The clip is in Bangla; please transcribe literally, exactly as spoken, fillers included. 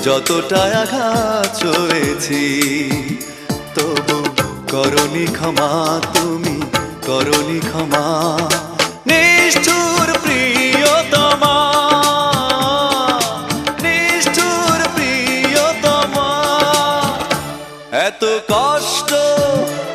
যতটা আঘাত হয়েছি, তবু করনি ক্ষমা, তুমি করনি ক্ষমা। নিষ্ঠুর প্রিয়তমা, নিষ্ঠুর প্রিয়তমা, এত কষ্ট